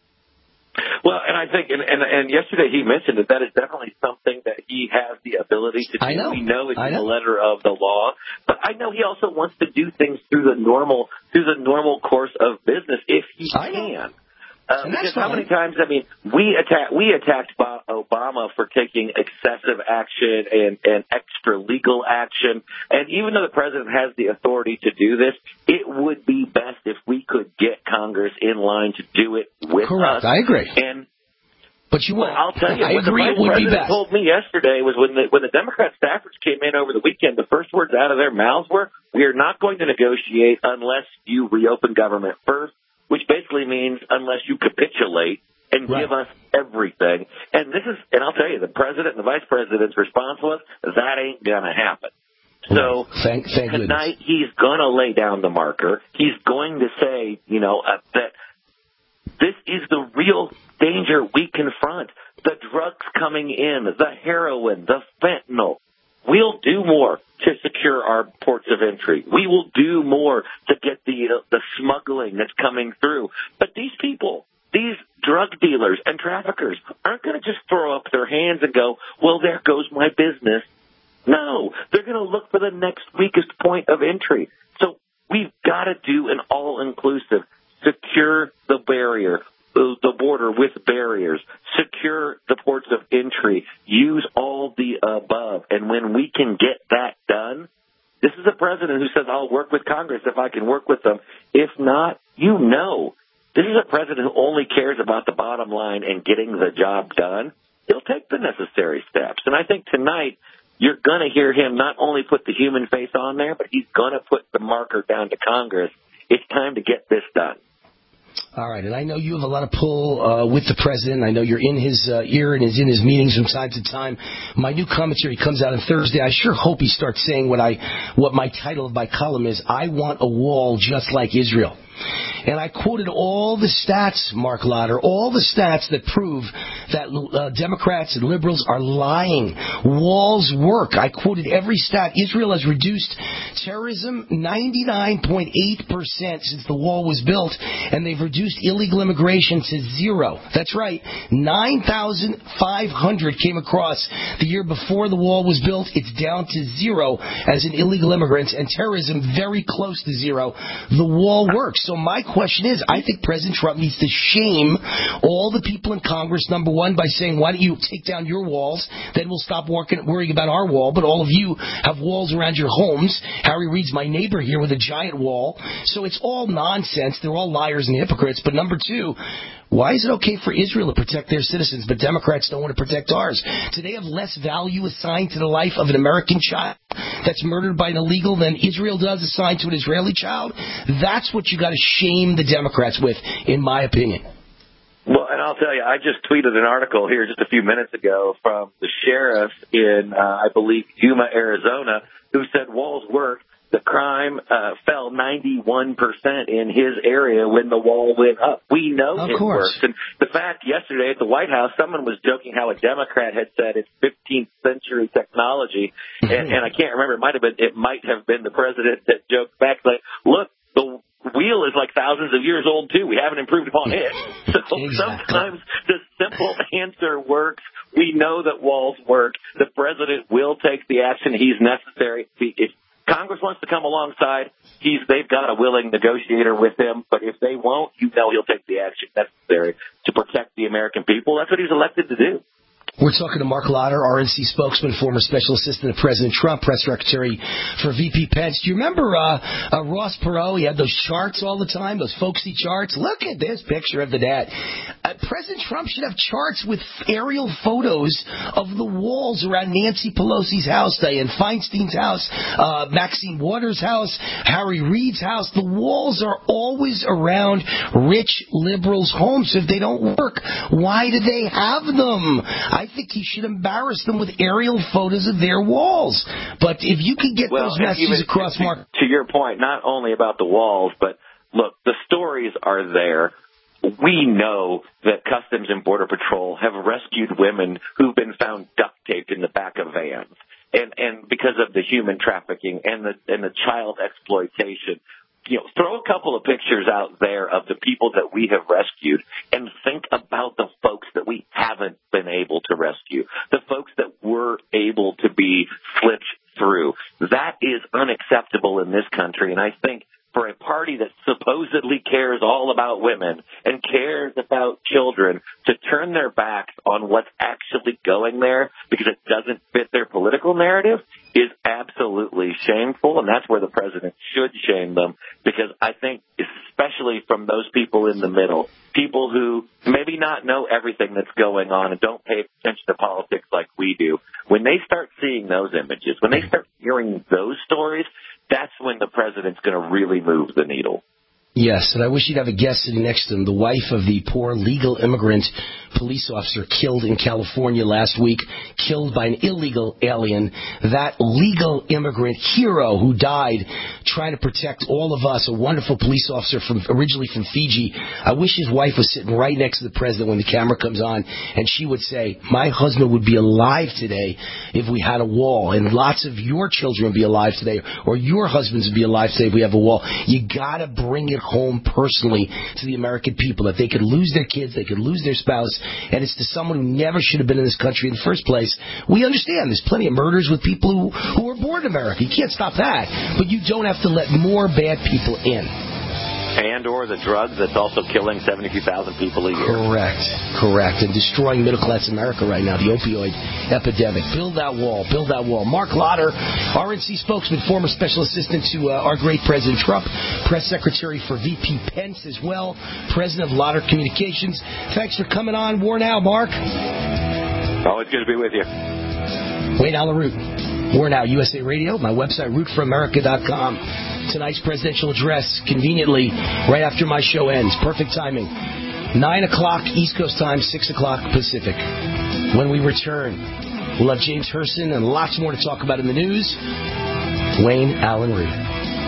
Well, and I think, and, and, and yesterday he mentioned that that is definitely something that he has the ability to do. I know. We know it's I in know. the letter of the law, but I know he also wants to do things through the normal, through the normal course of business if he I can. know. Uh, because how many times, I mean, we attack, we attacked Obama for taking excessive action and, and extra legal action. And even though the president has the authority to do this, it would be best if we could get Congress in line to do it with Correct. us. I agree. And But you won't. Well, I'll tell you, I what agree, the it would be president best. told me yesterday was when the when the Democrat staffers came in over the weekend, the first words out of their mouths were, "We are not going to negotiate unless you reopen government first," which basically means unless you capitulate and right. give us everything. And this is, and I'll tell you, the president and the vice president's response was, "That ain't gonna happen." So thank, thank tonight goodness. he's going to lay down the marker. He's going to say, you know, uh, that this is the real danger we confront. The drugs coming in, the heroin, the fentanyl. We'll do more to secure our ports of entry. We will do more to get the uh, the smuggling that's coming through. But these people, these drug dealers and traffickers aren't going to just throw up their hands and go, well, there goes my business. No, they're going to look for the next weakest point of entry. So we've got to do an all-inclusive, secure the barrier, the border with barriers, secure the ports of entry, use all the above. And when we can get that done, this is a president who says, I'll work with Congress if I can work with them. If not, you know, this is a president who only cares about the bottom line and getting the job done. He'll take the necessary steps. And I think tonight, you're going to hear him not only put the human face on there, but he's going to put the marker down to Congress. It's time to get this done. All right, and I know you have a lot of pull uh, with the president. I know you're in his uh, ear and is in his meetings from time to time. My new commentary comes out on Thursday. I sure hope he starts saying what I, what my title of my column is. I want a wall just like Israel. And I quoted all the stats, Mark Lotter, all the stats that prove that uh, Democrats and liberals are lying. Walls work. I quoted every stat. Israel has reduced terrorism ninety-nine point eight percent since the wall was built, and they've reduced illegal immigration to zero. That's right. nine thousand five hundred came across the year before the wall was built. It's down to zero as in illegal immigrants, and terrorism very close to zero. The wall works. So my question is, I think President Trump needs to shame all the people in Congress, number one, by saying, why don't you take down your walls? Then we'll stop working, worrying about our wall. But all of you have walls around your homes. Harry Reid's my neighbor here with a giant wall. So it's all nonsense. They're all liars and hypocrites. But number two, why is it okay for Israel to protect their citizens, but Democrats don't want to protect ours? Do they have less value assigned to the life of an American child that's murdered by an illegal than Israel does assigned to an Israeli child? That's what you got to shame the Democrats with, in my opinion. Well, and I'll tell you, I just tweeted an article here just a few minutes ago from the sheriff in, uh, I believe, Yuma, Arizona, who said walls work. The crime uh, fell ninety-one percent in his area when the wall went up. We know of it course. works. And the fact yesterday at the White House, someone was joking how a Democrat had said it's fifteenth century technology. and, and I can't remember. It might have been, it might have been the president that joked back, like, look, the wheel is like thousands of years old, too. We haven't improved upon it. So exactly. Sometimes the simple answer works. We know that walls work. The president will take the action he's necessary. If Congress wants to come alongside, he's they've got a willing negotiator with him. But if they won't, you know he'll take the action necessary to protect the American people. That's what he's elected to do. We're talking to Mark Lotter, R N C spokesman, former special assistant to President Trump, press secretary for V P Pence. Do you remember uh, uh, Ross Perot? He had those charts all the time, those folksy charts. Look at this picture of the dad. Uh, President Trump should have charts with aerial photos of the walls around Nancy Pelosi's house, Dianne Feinstein's house, uh, Maxine Waters' house, Harry Reid's house. The walls are always around rich liberals' homes. If they don't work, why do they have them? I think he should embarrass them with aerial photos of their walls. But if you can get well, those messages across, to, Mark. To your point, not only about the walls, but look, the stories are there. We know that Customs and Border Patrol have rescued women who've been found duct taped in the back of vans. And, and because of the human trafficking and the, and the child exploitation. You know, throw a couple of pictures out there of the people that we have rescued and think about the folks that we haven't been able to rescue, the folks that were able to be slipped through. That is unacceptable in this country. And I think for a party that supposedly cares all about women and cares about children to turn their backs on what's actually going there because it doesn't fit their political narrative is absolutely shameful, and that's where the president should shame them, because I think, especially from those people in the middle, people who maybe not know everything that's going on and don't pay attention to politics like we do, when they start seeing those images, when they start hearing those stories, that's when the president's going to really move the needle. Yes, and I wish you'd have a guest sitting next to him, the wife of the poor legal immigrant police officer killed in California last week, killed by an illegal alien. That legal immigrant hero who died trying to protect all of us, a wonderful police officer from originally from Fiji. I wish his wife was sitting right next to the president when the camera comes on, and she would say, my husband would be alive today if we had a wall, and lots of your children would be alive today, or your husbands would be alive today if we have a wall. You got to bring it home personally to the American people that they could lose their kids, they could lose their spouse, and it's to someone who never should have been in this country in the first place. We understand there's plenty of murders with people who, who were born in America. You can't stop that. But you don't have to let more bad people in. And or the drugs that's also killing seventy-two thousand people a year. Correct. Correct. And destroying middle-class America right now, the opioid epidemic. Build that wall. Build that wall. Mark Lotter, R N C spokesman, former special assistant to uh, our great President Trump, press secretary for V P Pence as well, president of Lotter Communications. Thanks for coming on War Now, Mark. Always good to be with you. Wayne Allyn Root. War Now, U S A Radio, my website, root for america dot com. Tonight's presidential address, conveniently, right after my show ends. Perfect timing. nine o'clock East Coast time, six o'clock Pacific. When we return, we'll have James Herson and lots more to talk about in the news. Wayne Allyn Root.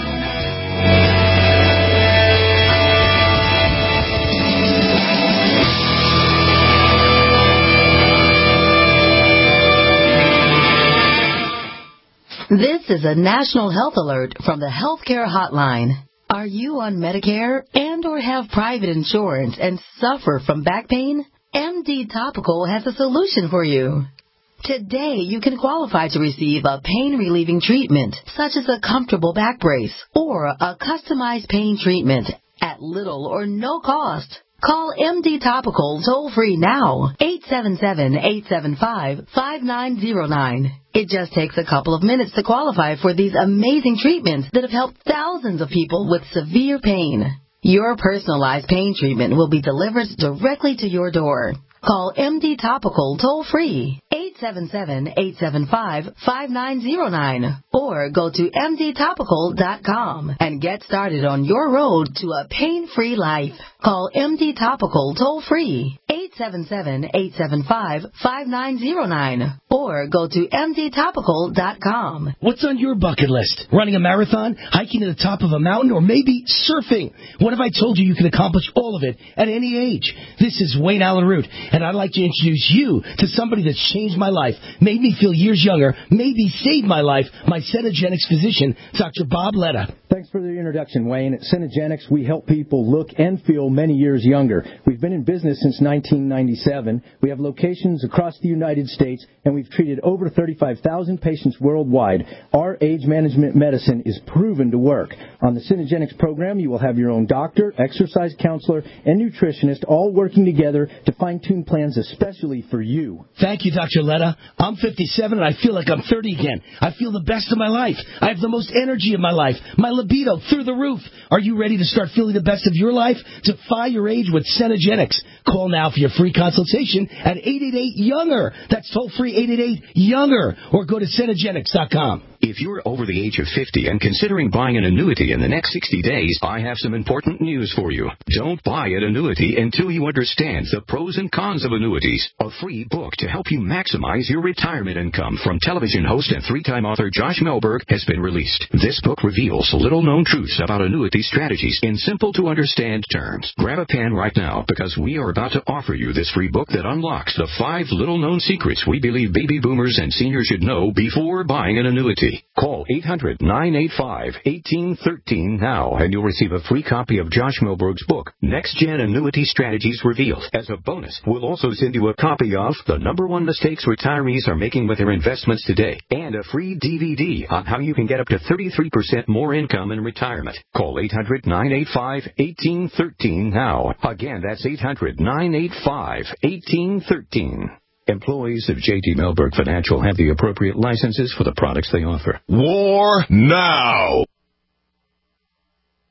This is a national health alert from the Healthcare Hotline. Are you on Medicare and or have private insurance and suffer from back pain? M D Topical has a solution for you. Today, you can qualify to receive a pain-relieving treatment, such as a comfortable back brace or a customized pain treatment at little or no cost. Call M D Topical toll-free now, eight seven seven, eight seven five, five nine zero nine. It just takes a couple of minutes to qualify for these amazing treatments that have helped thousands of people with severe pain. Your personalized pain treatment will be delivered directly to your door. Call M D Topical toll-free, eight seven seven, eight seven five, five nine zero nine, or go to M D topical dot com and get started on your road to a pain-free life. Call M D Topical toll-free, eight seven seven, eight seven five, five nine zero nine, or go to M D topical dot com. What's on your bucket list? Running a marathon, hiking to the top of a mountain, or maybe surfing? What if I told you you can accomplish all of it at any age? This is Wayne Allyn Root, and I'd like to introduce you to somebody that's changed my life, made me feel years younger, maybe saved my life, my Cenegenics physician, Doctor Bob Letta. Thanks for the introduction, Wayne. At Cenegenics, we help people look and feel many years younger. We've been in business since nineteen ninety-seven. We have locations across the United States, and we've treated over thirty-five thousand patients worldwide. Our age management medicine is proven to work. On the Cenegenics program, you will have your own doctor, exercise counselor, and nutritionist all working together to fine-tune plans especially for you. Thank you, Doctor Letta. I'm fifty-seven, and I feel like I'm thirty again. I feel the best of my life. I have the most energy in my life. My libido through the roof. Are you ready to start feeling the best of your life? Defy your age with Cenegenics. Call now for your free consultation at eight eight eight, younger. That's toll-free eight eight eight, younger. Or go to Cenegenics dot com. If you're over the age of fifty and considering buying an annuity in the next sixty days, I have some important news for you. Don't buy an annuity until you understand the pros and cons of annuities. A free book to help you maximize your retirement income from television host and three-time author Josh Melberg has been released. This book reveals little-known truths about annuity strategies in simple-to-understand terms. Grab a pen right now because we are about to offer you this free book that unlocks the five little-known secrets we believe baby boomers and seniors should know before buying an annuity. Call eight hundred, nine eight five, one eight one three now and you'll receive a free copy of Josh Melberg's book, Next Gen Annuity Strategies Revealed. As a bonus, we'll also send you a copy of The Number One Mistakes Retirees Are Making with Their Investments Today and a free D V D on how you can get up to thirty-three percent more income in retirement. Call eight hundred, nine eight five, one eight one three now. Again, that's eight hundred, nine eight five, one eight one three. Employees of J T Melberg Financial have the appropriate licenses for the products they offer. War now.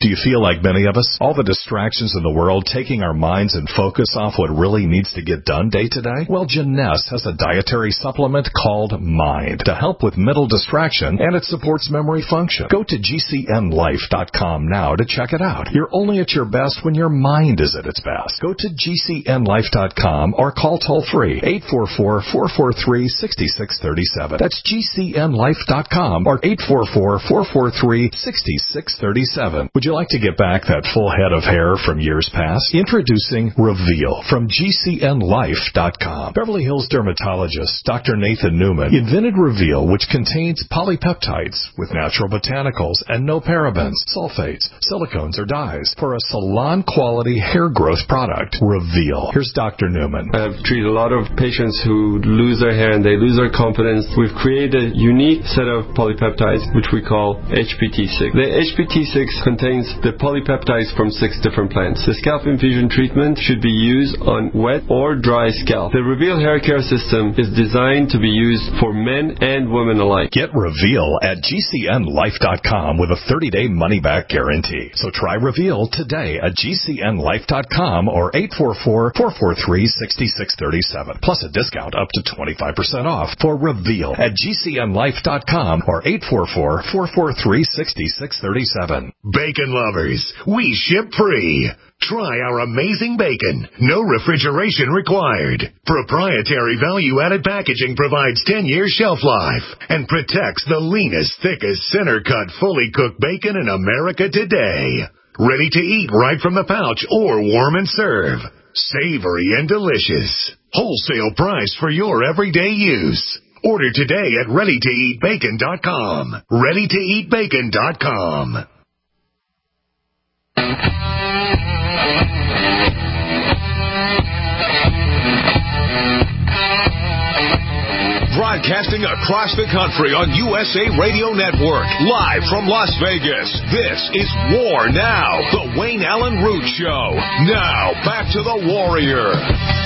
Do you feel like many of us? All the distractions in the world taking our minds and focus off what really needs to get done day to day? Well, Janess has a dietary supplement called Mind to help with mental distraction, and it supports memory function. Go to G C N life dot com now to check it out. You're only at your best when your mind is at its best. Go to G C N life dot com or call toll-free eight four four, four four three, six six three seven. That's G C N life dot com or eight four four, four four three, six six three seven. Would you like to get back that full head of hair from years past? Introducing Reveal from G C N life dot com. Beverly Hills dermatologist Doctor Nathan Newman invented Reveal, which contains polypeptides with natural botanicals and no parabens, sulfates, silicones, or dyes for a salon-quality hair growth product. Reveal. Here's Doctor Newman. I've treated a lot of patients who lose their hair and they lose their confidence. We've created a unique set of polypeptides, which we call H P T six. The H P T six contains the polypeptides from six different plants. The scalp infusion treatment should be used on wet or dry scalp. The Reveal hair care system is designed to be used for men and women alike. Get Reveal at G C N life dot com with a thirty-day money-back guarantee. So try Reveal today at G C N life dot com or eight four four, four four three, six six three seven. Plus a discount up to twenty-five percent off for Reveal at G C N life dot com or eight four four, four four three, six six three seven. Bacon lovers, we ship free. Try our amazing bacon. No refrigeration required. Proprietary value-added packaging provides ten years shelf life and protects the leanest, thickest, center-cut, fully cooked bacon in America today. Ready to eat right from the pouch or warm and serve. Savory and delicious. Wholesale price for your everyday use. Order today at ready to eat bacon dot com. ready to eat bacon dot com. Broadcasting across the country on U S A Radio Network. Live from Las Vegas. This is War Now, the Wayne Allen Root Show. Now, back to the Warrior.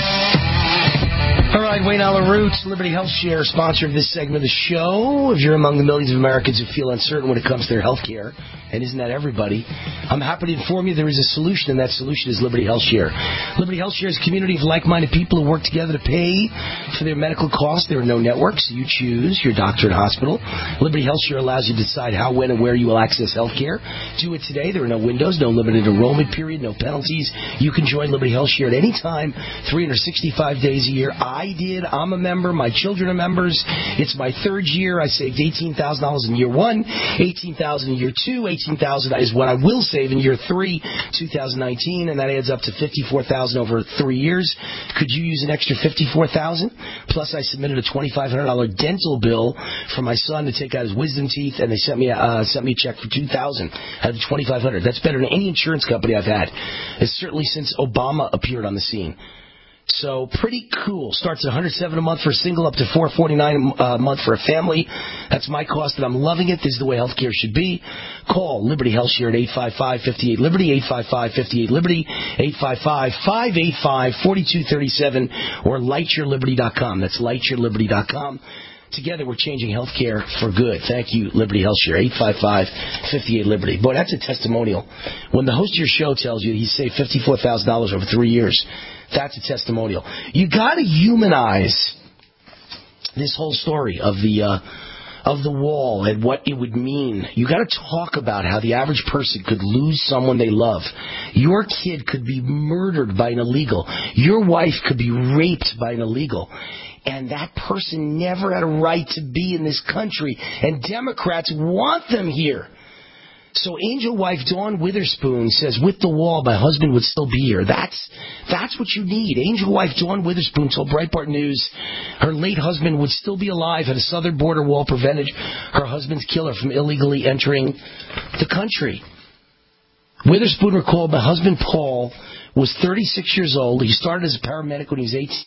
All right, Wayne Allen Roots, Liberty Health Share, sponsored this segment of the show. If you're among the millions of Americans who feel uncertain when it comes to their health care, and isn't that everybody, I'm happy to inform you there is a solution, and that solution is Liberty Health Share. Liberty Health Share is a community of like-minded people who work together to pay for their medical costs. There are no networks. You choose your doctor and hospital. Liberty Health Share allows you to decide how, when, and where you will access health care. Do it today. There are no windows, no limited enrollment period, no penalties. You can join Liberty Health Share at any time, three hundred sixty-five days a year. I did. I'm a member. My children are members. It's my third year. I saved eighteen thousand dollars in year one, eighteen thousand dollars in year two, eighteen thousand dollars is what I will save in year three, two thousand nineteen, and that adds up to fifty-four thousand dollars over three years. Could you use an extra fifty-four thousand dollars? Plus, I submitted a twenty-five hundred dollars dental bill for my son to take out his wisdom teeth, and they sent me a, uh, sent me a check for two thousand dollars out of twenty-five hundred dollars. That's better than any insurance company I've had. It's certainly since Obama appeared on the scene. So pretty cool. Starts at one hundred seven dollars a month for a single, up to four hundred forty-nine dollars a month for a family. That's my cost, and I'm loving it. This is the way healthcare should be. Call Liberty Health Share at eight five five, five eight, Liberty, eight five five, five eight, Liberty, eight five five, five eight five, four two three seven, or light your liberty dot com. That's light your liberty dot com. Together, we're changing healthcare for good. Thank you, Liberty Health Share, eight five five, five eight, Liberty. Boy, that's a testimonial. When the host of your show tells you he saved fifty-four thousand dollars over three years, that's a testimonial. You got to humanize this whole story of the uh, of the wall and what it would mean. You got to talk about how the average person could lose someone they love. Your kid could be murdered by an illegal. Your wife could be raped by an illegal. And that person never had a right to be in this country. And Democrats want them here. So angel wife Dawn Witherspoon says, with the wall, my husband would still be here. That's that's what you need. Angel wife Dawn Witherspoon told Breitbart News her late husband would still be alive had a southern border wall prevented her husband's killer from illegally entering the country. Witherspoon recalled my husband Paul was thirty-six years old. He started as a paramedic when he was eighteen.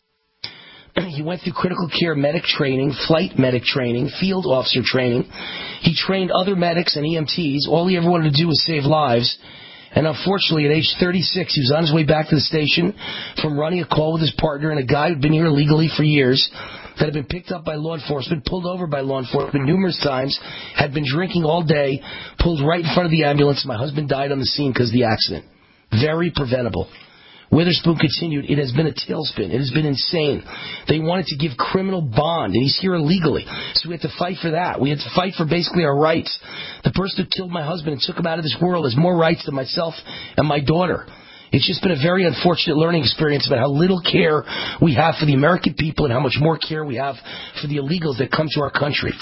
He went through critical care medic training, flight medic training, field officer training. He trained other medics and E M Ts. All he ever wanted to do was save lives. And unfortunately, at age thirty-six, he was on his way back to the station from running a call with his partner and a guy who'd been here illegally for years, that had been picked up by law enforcement, pulled over by law enforcement numerous times, had been drinking all day, pulled right in front of the ambulance. My husband died on the scene because of the accident. Very preventable. Witherspoon continued, it has been a tailspin. It has been insane. They wanted to give criminal bond, and he's here illegally. So we had to fight for that. We had to fight for basically our rights. The person who killed my husband and took him out of this world has more rights than myself and my daughter. It's just been a very unfortunate learning experience about how little care we have for the American people and how much more care we have for the illegals that come to our country.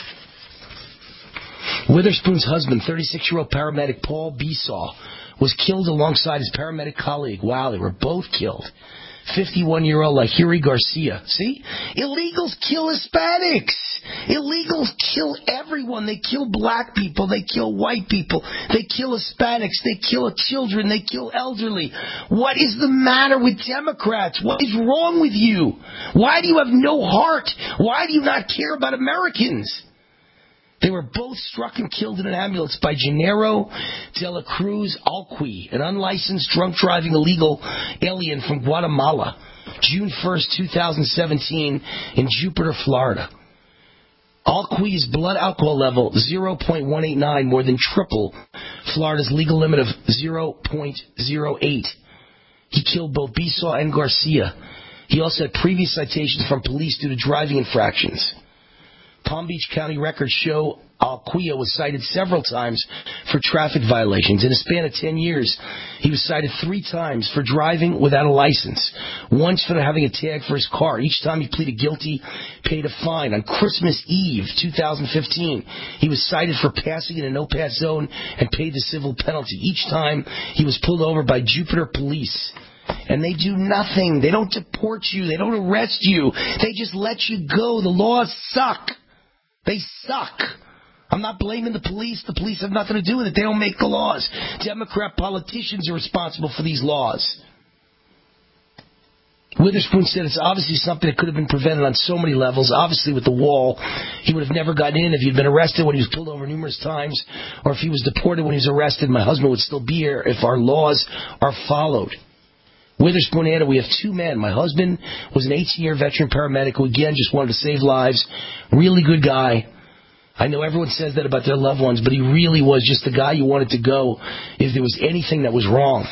Witherspoon's husband, thirty-six-year-old paramedic Paul Besaw, was killed alongside his paramedic colleague. Wow, they were both killed. fifty-one-year-old Lahiri Garcia. See? Illegals kill Hispanics. Illegals kill everyone. They kill black people. They kill white people. They kill Hispanics. They kill children. They kill elderly. What is the matter with Democrats? What is wrong with you? Why do you have no heart? Why do you not care about Americans? They were both struck and killed in an ambulance by Gennaro de la Cruz Alqui, an unlicensed drunk-driving illegal alien from Guatemala, June first, twenty seventeen, in Jupiter, Florida. Alqui's blood alcohol level, zero point one eight nine, more than triple Florida's legal limit of zero point zero eight. He killed both Besaw and Garcia. He also had previous citations from police due to driving infractions. Palm Beach County records show Alquia was cited several times for traffic violations. In a span of ten years, he was cited three times for driving without a license, once for not having a tag for his car. Each time he pleaded guilty, paid a fine. On Christmas Eve, two thousand fifteen, he was cited for passing in a no-pass zone and paid the civil penalty. Each time, he was pulled over by Jupiter Police. And they do nothing. They don't deport you. They don't arrest you. They just let you go. The laws suck. They suck. I'm not blaming the police. The police have nothing to do with it. They don't make the laws. Democrat politicians are responsible for these laws. Witherspoon said it's obviously something that could have been prevented on so many levels. Obviously, with the wall, he would have never gotten in if he'd been arrested when he was pulled over numerous times, or if he was deported when he was arrested. My husband would still be here if our laws are followed. Witherspoon added, we have two men. My husband was an eighteen-year veteran paramedic who, again, just wanted to save lives. Really good guy. I know everyone says that about their loved ones, but he really was just the guy you wanted to go if there was anything that was wrong.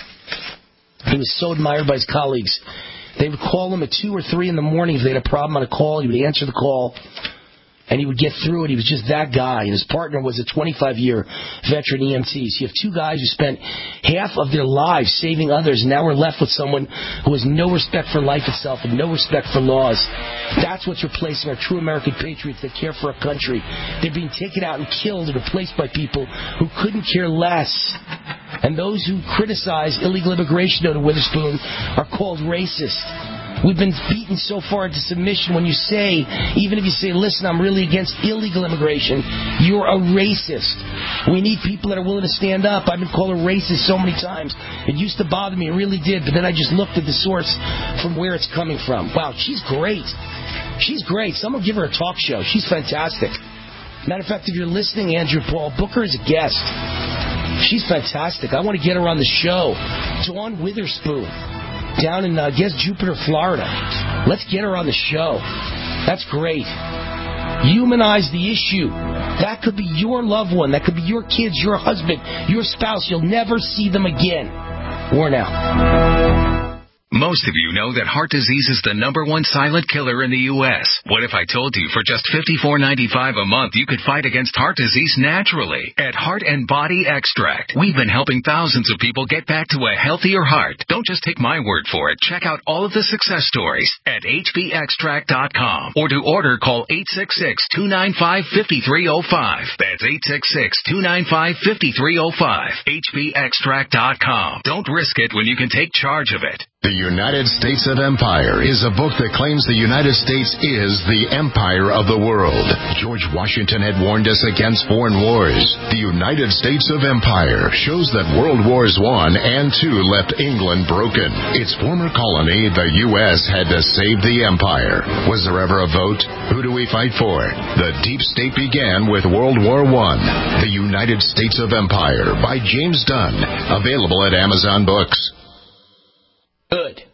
He was so admired by his colleagues. They would call him at two or three in the morning if they had a problem on a call. He would answer the call, and he would get through it. He was just that guy. And his partner was a twenty-five-year veteran E M T. So you have two guys who spent half of their lives saving others, and now we're left with someone who has no respect for life itself and no respect for laws. That's what's replacing our true American patriots that care for our country. They're being taken out and killed and replaced by people who couldn't care less. And those who criticize illegal immigration, though, to Witherspoon, are called racist. We've been beaten so far into submission when you say, even if you say, listen, I'm really against illegal immigration, you're a racist. We need people that are willing to stand up. I've been called a racist so many times. It used to bother me, it really did, but then I just looked at the source from where it's coming from. Wow, she's great. She's great. Someone give her a talk show. She's fantastic. Matter of fact, if you're listening, Andrew Paul, book her as a guest. She's fantastic. I want to get her on the show. Dawn Witherspoon. Down in, uh, I guess, Jupiter, Florida. Let's get her on the show. That's great. Humanize the issue. That could be your loved one. That could be your kids, your husband, your spouse. You'll never see them again. War now. Most of you know that heart disease is the number one silent killer in the U S What if I told you for just fifty-four ninety-five a month you could fight against heart disease naturally? At Heart and Body Extract, we've been helping thousands of people get back to a healthier heart. Don't just take my word for it. Check out all of the success stories at H B extract dot com. Or to order, call eight six six, two nine five, five three zero five. That's eight six six, two nine five, five three zero five. H B extract dot com. Don't risk it when you can take charge of it. The United States of Empire is a book that claims the United States is the empire of the world. George Washington had warned us against foreign wars. The United States of Empire shows that World Wars One and Two left England broken. Its former colony, the U S, had to save the empire. Was there ever a vote? Who do we fight for? The deep state began with World War One. The United States of Empire by James Dunn. Available at Amazon Books. Good.